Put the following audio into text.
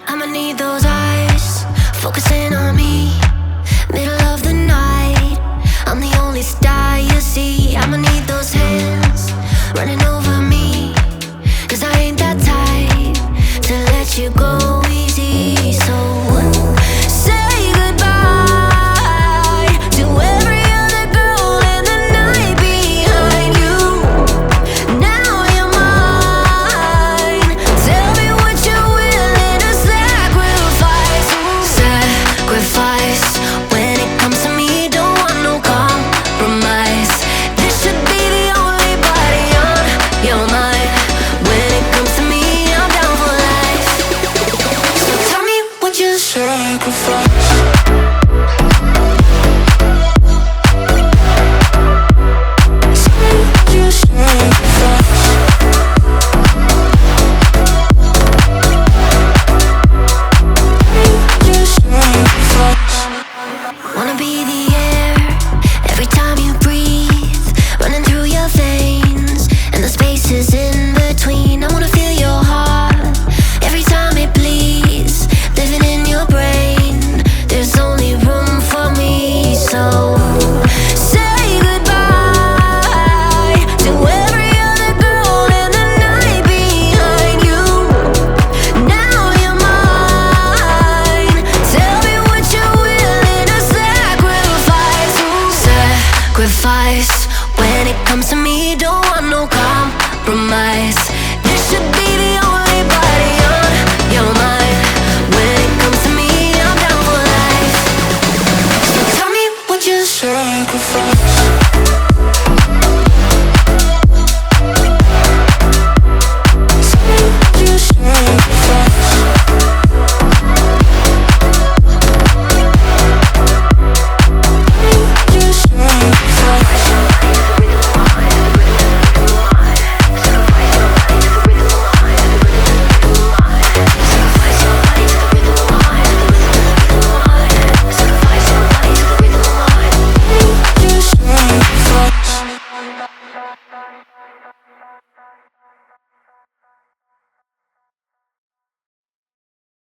I'ma need those eyes focusing on me. Middle of the night, I'm the only star you see. I'ma need those hands running over me, 'cause I ain't that type to let you go.